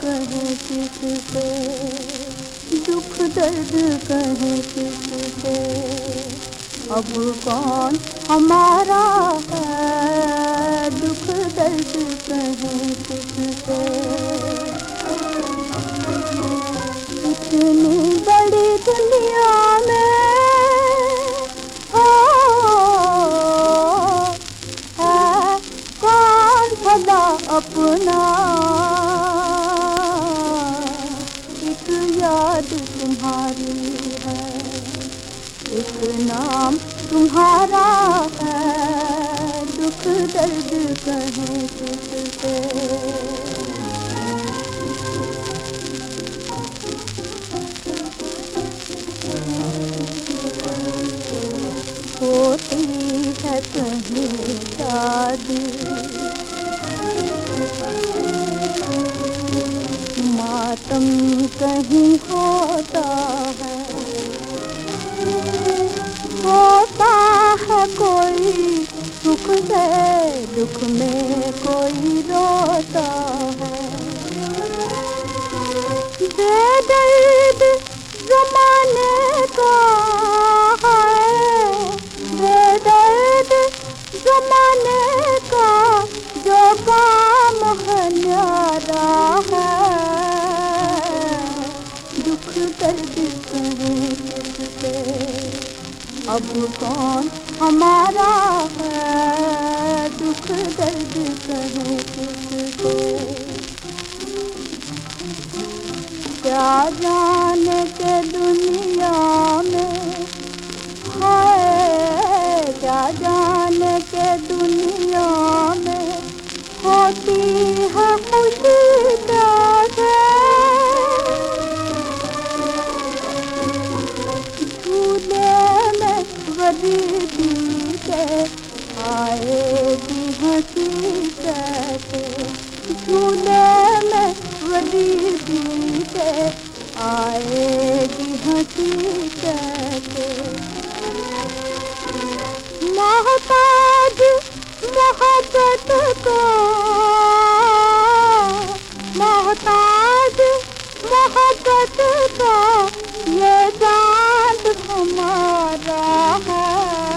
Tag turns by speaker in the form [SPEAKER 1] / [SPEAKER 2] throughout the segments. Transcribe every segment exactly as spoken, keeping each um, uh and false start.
[SPEAKER 1] कहे किससे, दुख दर्द कहे किससे। अब कौन हमारा है, दुख दर्द कहे किससे। इतनी बड़ी दुनिया में हो है कौन भला अपना। एक याद तुम्हारी है, एक नाम तुम्हारा है, दुख दर्द कहे किससे। होती है कहीं शादी, मातम कहीं होता है, होता है कोई सुख से, दुख में कोई रोता है। बेदर्द ज़माने का है, बेदर्द ज़माने का जो काम है न्यारा है, दुख दर्द कहे किससे। अब कौन हमारा है, दुख दर्द कहे किससे। क्या जाने के दुनिया में है, क्या जाने के दुनिया में होती है खुशी कैसे। झूले में गरीबी से आएगी हंसी कैसे, झूले में गरीबी से आएगी हंसी कैसे। मोहताज मोहब्बत को, मोहताज मोहब्बत को ये चाँद हमारा है।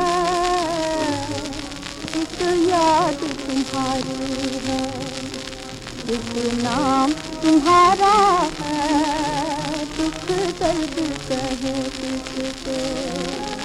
[SPEAKER 1] एक याद तुम्हारी है, एक नाम तुम्हारा है, दुख दर्द कहे किससे।